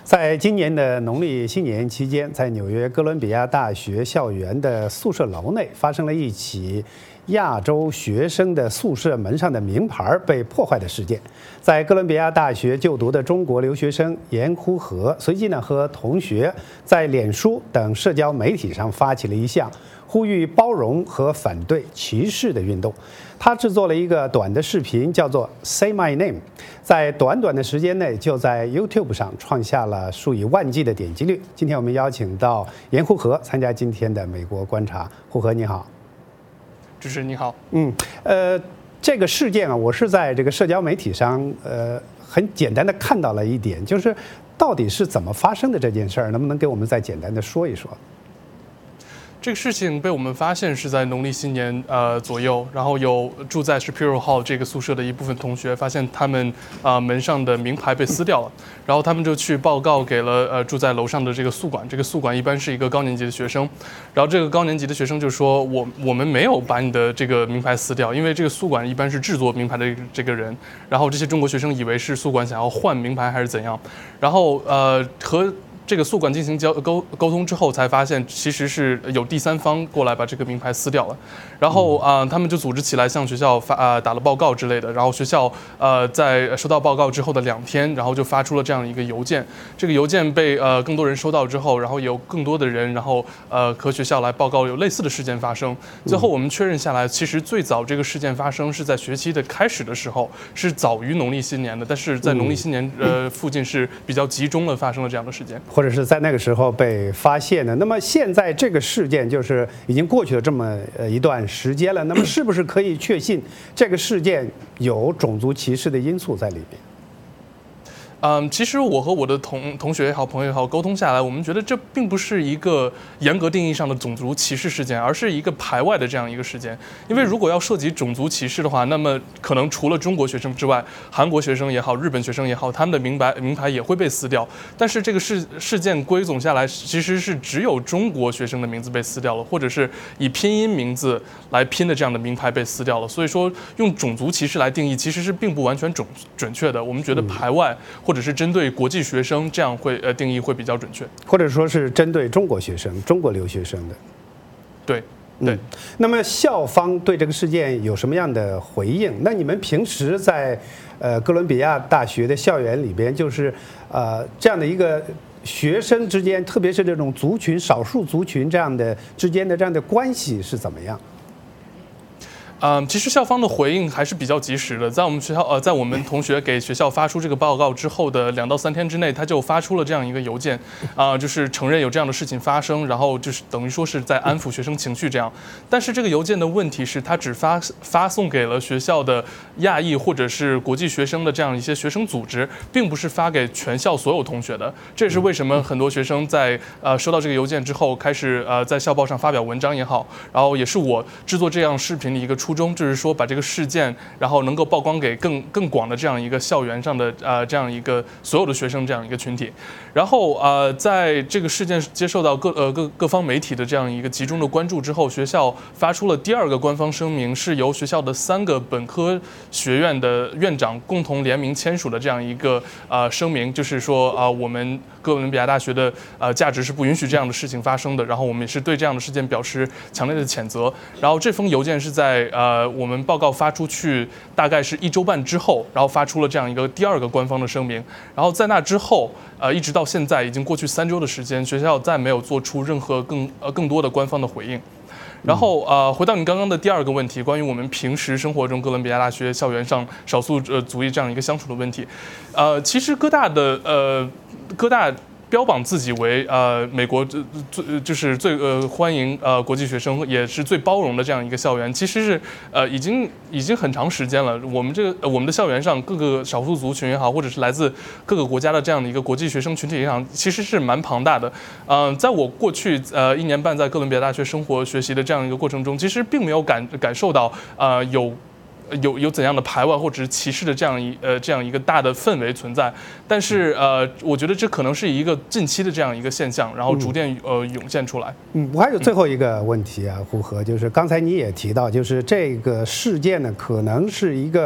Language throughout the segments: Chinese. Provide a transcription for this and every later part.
在今年的农历新年期间，在纽约哥伦比亚大学校园的宿舍楼内发生了一起亚洲学生的宿舍门上的名牌被破坏的事件。在哥伦比亚大学就读的中国留学生严呼和随即和同学在脸书等社交媒体上发起了一项呼吁包容和反对歧视的运动。他制作了一个短的视频，叫做 Say My Name， 在短短的时间内就在 YouTube 上创下了数以万计的点击率。今天我们邀请到严呼和参加今天的美国观察。呼和你好。 主持人你好。 这个事件我是在这个社交媒体上很简单的看到了一点，就是到底是怎么发生的这件事儿，能不能给我们再简单的说一说？ 这个事情被我们发现是在农历新年左右，然后有住在 Shapiro Hall 这个宿舍的一部分同学发现他们门上的名牌被撕掉了，然后他们就去报告给了住在楼上的这个宿管。这个宿管一般是一个高年级的学生，然后这个高年级的学生就说我们没有把你的这个名牌撕掉，因为这个宿管一般是制作名牌的这个人，然后这些中国学生以为是宿管想要换名牌还是怎样，然后和这个宿管进行沟通之后，才发现其实是有第三方过来把这个名牌撕掉了，然后他们就组织起来向学校打了报告之类的，然后学校在收到报告之后的2天，然后就发出了这样一个邮件。这个邮件被更多人收到之后，然后有更多的人然后和学校来报告有类似的事件发生。最后我们确认下来，其实最早这个事件发生是在学期的开始的时候，是早于农历新年的，但是在农历新年附近是比较集中的发生了这样的事件。 或者是在那个时候被发现的。那么现在这个事件就是已经过去了这么一段时间了，那么是不是可以确信这个事件有种族歧视的因素在里面？ 其实我和我的同学也好，朋友也好，沟通下来，我们觉得这并不是一个严格定义上的种族歧视事件，而是一个排外的这样一个事件。因为如果要涉及种族歧视的话，那么可能除了中国学生之外，韩国学生也好，日本学生也好，他们的名牌也会被撕掉。但是这个事件归总下来，其实是只有中国学生的名字被撕掉了，或者是以拼音名字来拼的这样的名牌被撕掉了。所以说，用种族歧视来定义，其实是并不完全准确的。我们觉得排外或者是针对国际学生，这样会定义会比较准确， 或者说是针对中国学生、中国留学生的。 对。 那么校方对这个事件有什么样的回应？那你们平时在哥伦比亚大学的校园里边，就是这样的一个学生之间，特别是这种族群、少数族群这样的之间的这样的关系是怎么样？ 其实校方的回应还是比较及时的，在我们学校在我们同学给学校发出这个报告之后的2到3天之内，他就发出了这样一个邮件，就是承认有这样的事情发生，然后就是等于说是在安抚学生情绪这样。但是这个邮件的问题是，他只发送给了学校的亚裔或者是国际学生的这样一些学生组织，并不是发给全校所有同学的。这也是为什么很多学生在收到这个邮件之后，开始在校报上发表文章也好，然后也是我制作这样视频的一个初衷，就是说把这个事件，然后能够曝光给更广的这样一个校园上的这样一个所有的学生这样一个群体。然后在这个事件接受到各方媒体的这样一个集中的关注之后，学校发出了第2个官方声明，是由学校的3个本科学院的院长共同联名签署的这样一个声明，就是说我们哥伦比亚大学的价值是不允许这样的事情发生的，然后我们也是对这样的事件表示强烈的谴责。然后这封邮件是在我们报告发出去大概是1周半之后，然后发出了这样一个第2个官方的声明。然后在那之后，一直到现在已经过去3周的时间，学校再没有做出任何更多的官方的回应。然后回到你刚刚的第2个问题，关于我们平时生活中哥伦比亚大学校园上少数族裔这样一个相处的问题，其实哥大标榜自己为美国就是最欢迎国际学生，也是最包容的这样一个校园，其实是已经很长时间了。我们的校园上各个少数族群也好，或者是来自各个国家的这样的一个国际学生群体也好，其实是蛮庞大的。在我过去1年半在哥伦比亚大学生活学习的这样一个过程中，其实并没有感受到有怎样的排外或者是歧视的这样一个大的氛围存在，但是我觉得这可能是一个近期的这样一个现象，然后逐渐涌现出来。 我还有最后一个问题啊，呼和，就是刚才你也提到，就是这个事件呢，可能是一个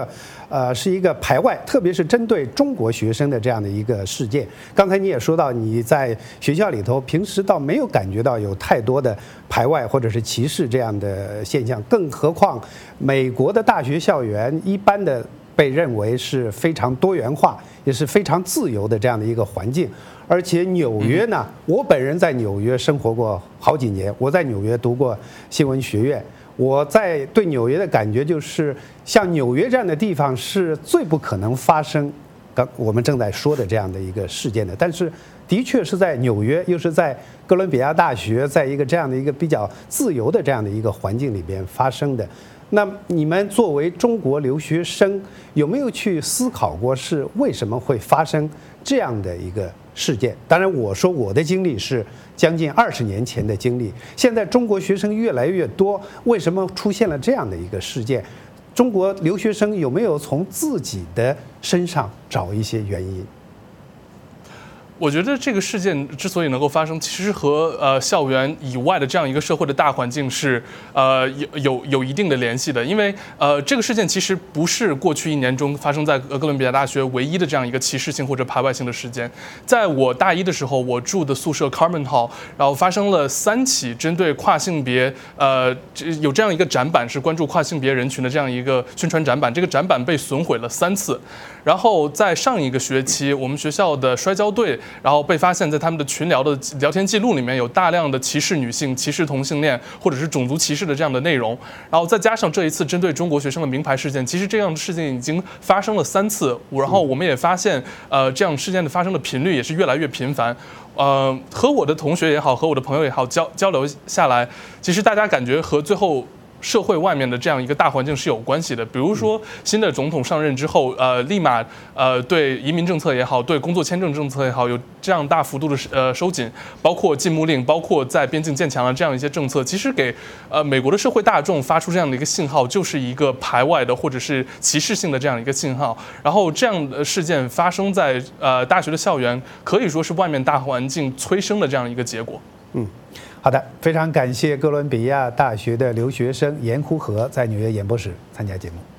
是一个排外，特别是针对中国学生的这样的一个事件。刚才你也说到，你在学校里头平时倒没有感觉到有太多的排外或者是歧视这样的现象，更何况美国的大学校园一般的被认为是非常多元化，也是非常自由的这样的一个环境。而且纽约呢，我本人在纽约生活过好几年，我在纽约读过新闻学院。我在对纽约的感觉就是，像纽约这样的地方是最不可能发生我们正在说的这样的一个事件的。但是，的确是在纽约，又是在哥伦比亚大学，在一个这样的一个比较自由的这样的一个环境里边发生的。那你们作为中国留学生，有没有去思考过是为什么会发生这样的一个事件？当然，我说我的经历是将近20年前的经历。现在中国学生越来越多，为什么出现了这样的一个事件？中国留学生有没有从自己的身上找一些原因？ 我觉得这个事件之所以能够发生，其实和校园以外的这样一个社会的大环境是有一定的联系的。因为这个事件其实不是过去1年中发生在哥伦比亚大学唯一的这样一个歧视性或者排外性的事件。在我大一的时候，我住的宿舍 Carmen Hall， 然后发生了3起针对跨性别有这样一个展板，是关注跨性别人群的这样一个宣传展板。这个展板被损毁了3次。然后在上一个学期，我们学校的摔跤队，然后被发现在他们的群聊的聊天记录里面有大量的歧视女性、歧视同性恋或者是种族歧视的这样的内容。然后再加上这一次针对中国学生的名牌事件，其实这样的事件已经发生了3次。然后我们也发现，这样事件的发生的频率也是越来越频繁。和我的同学也好，和我的朋友也好交流下来，其实大家感觉和最后社会外面的这样一个大环境是有关系的。比如说，新的总统上任之后，立马对移民政策也好，对工作签证政策也好，有这样大幅度的收紧，包括禁牧令，包括在边境建墙的这样一些政策，其实给美国的社会大众发出这样的一个信号，就是一个排外的或者是歧视性的这样一个信号。然后这样的事件发生在大学的校园，可以说是外面大环境催生的这样一个结果。 好的，非常感谢哥伦比亚大学的留学生严呼和在纽约演播室参加节目。